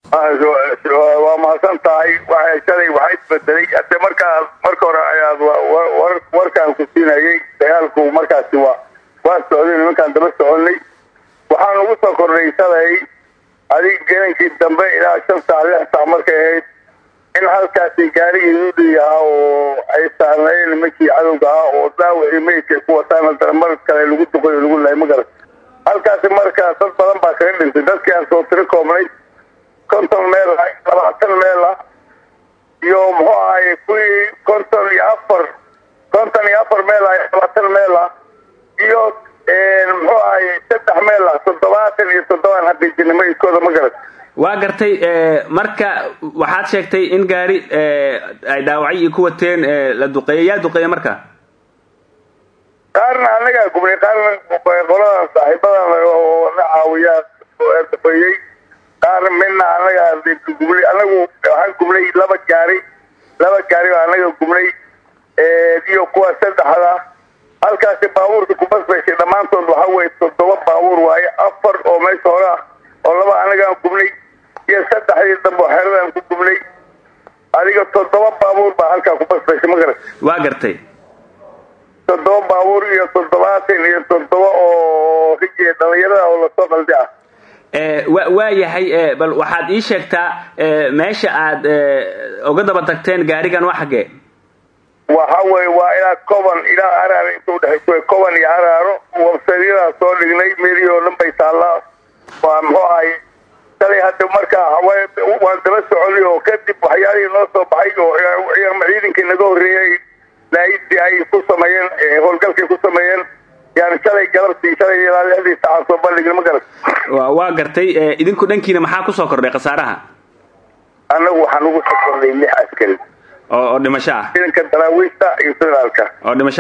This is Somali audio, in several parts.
waa mahadsan tahay waxay shalay waxay isbedelay hadda marka hore ayaad warkaan ku siinayay dagaalku markaasi waa socday nimankaan daba soconay waxaan ugu soo kordhay shalay adig gelinkii dambe ilaa 5 saac 6 saac markay ahayd in halkaasi gaarigii udii ahaa oo ay saarnayeen nimankii cadowga ahaa oo dhaawacii meydkay ku wataan mar kale lagu duqayo lagu laayay magaras halkaasi marka dad badan baa kaga dhintay dadkii aan soo tiri koobnay 50 meel 20 meel iyo muxuu ahay kuwii 54 meel 20 meel iyo muxuu ahay 3 meel 77 hadii jinnimadooda magaras waa gartay marka waxaad sheegtay in gaari ay dhaawacay ku wateen la duqeeyay duqeeyay marka qaarna anaga gubnay qaarna qolada saaxiibada oo la caawiya oo dhafayay qaar minna anaga gubnay anagu waxaan gubnay laba gaari anaga gubnay iyo kuwa saddexda halkaas baabuurka ku basbashay dhamaantood waxa way 7 baabuur waaye 4 oo meesha hore oo laba anaga gubnay iyo saddexdii dambe xeradaan ku gubnay adiga 7 baabuur baa halka ku basbashay magaras waa gartay 7 baabuur iyo 77 oo rijee dhalinyarada oo la soo qalday waa yahay bal waxaad ii sheegtaa meesha aad uga daba tagteen gaarigan waa xagee waxa way waa ila koban ila araar intuu dhaxay koban iyo araaro wabsadiyada soo dhignay meeliyo lambay taala waa muxuu tali hadda marka waan daba soconay oo kadib waxyaalihi noo soo baxay oo ciidankii naga horeeyay laayidii ay ku sameeyeen howlgalkii ku sameeyeen yani shalay galabtii shalay ilaa 6 saac soo bandhigay magaras waa gartay idinku dhankiina maxaa ku soo kordhay qasaaraha anagu waxaan ugu soo kordhay 6 askari oo dhimasho ah ciidanka daraawiishta iyo federaalka oo dhimasho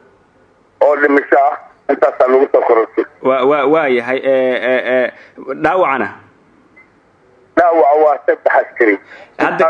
ah intaas lagu soo kordhay waa yahay dhaawacana waa 3 askari hadda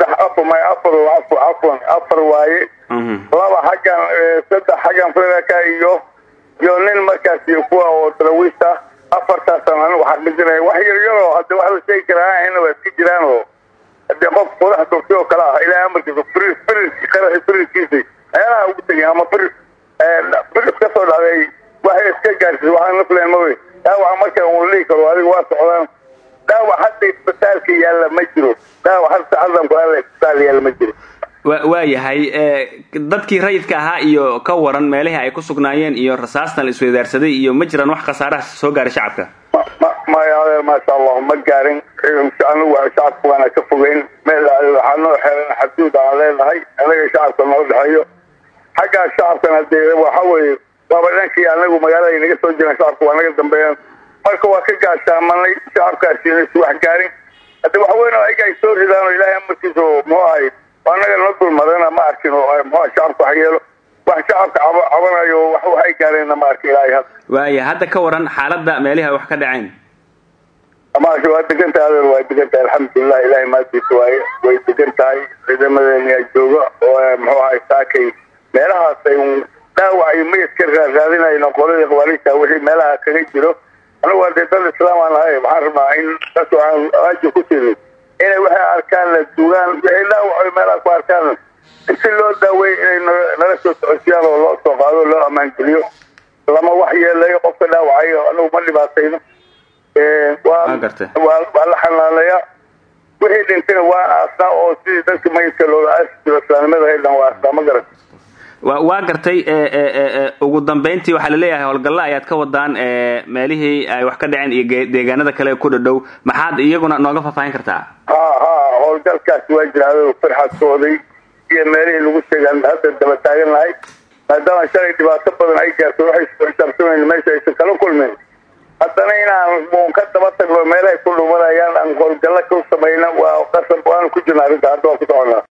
3 waaye laba xagan 3 xagan federaalka iyo nin markaas iyo kuwa oo daraawiishta 4 sano waxaan dhigay wax yar hadda wax la sheegi karaa in waa si jiraan oo hadda qof qodax doortay oo kala ilaa amarkiisa firiskiisa ayana ugu tagay ama firis ka soo dhacay waxay iska gaartay waxaan la filayn ma way waa marka uu leeyahay karo adiga waa socdaan daawa hadda isbitaalka yaala ma jiro daawa hadda cadan ku hada isbitaal yaala ma jiro waa yahay dadkii rayidka ahaa iyo ka waran meelaha ay ku sugnaayeen iyo rasaastan isweydaarsaday iyo ma jiraan wax qasaaraha soo gaaray shacabka ma yahay ma sha Allah ma gaarin anu waa shacabku ana ka fogeyn meel waxaanu xeeran xaduud aan leenahay anaga shacabka noo dhaxayo xagga shacabkana waxa way baabadankii anagu magaalada inaga soo jiraan shacabku anaga dambeeyaan marka waa ka gaashaamay shacabkaasi inay wax gaarin hadda waxa weyn oo ay soo ridaan ilaahay amarkiisa moohay anaga la dulmarana ma arkin oo ma shacabku xayeelo wax shacabka cabanayo waxay gaareen ma arkin ilaahay waaya hadda ka waran xaaladda meelaha wax ka dhaceen ama waa degantahay alxamdulillah ilaahay ma diiday way degantahay ciidamadeena jooga oo muxuu ahay saakay meelahaas ay dhaawacay meed ka raadinayno qolada qawaaniinta wixii meelaha kaga jiro anigu waa dad islaam aan ahay waxaan rabaa in dadku aan aaju ku tirin inay waxay arkaan la duugaan wixii dhaawacay meelaha ku arkaan si loo daaweeyo inay nala soo socodsiiyaan oo loo soo qaado loo ammaan geliyo lama wax yeelayo qofka dhaawacay anigu ma dhibaatayno waa la xanaanaya wixii dhintay waa aasna oo sidii dadka mayidka looga aasi jiro islaamnimada haydan waa aasna ma garan waa gartay ugu dambeyntii waxa la leeyahay howlgalla ayaad ka wadaan meelihii ay wax ka dhaceen iyo deegaanada kale ku dhadhow maxaad iyaguna nooga faahfaahin kartaa howlgalkaasi waa jiraado farxadkooday iyo meelihii lagu sheegaan hadda daba taaganahay maadaama shalay dhibaato badan ay gaarto waxay soo xisaabtamayeen meesha aysan kala kulmeen haddana inaan ka daba tagno meelahay ku dhumanayaan aan howlgalla ka samayna waa qasab waan ku jirnaa arrinta hadda waa ku soconaa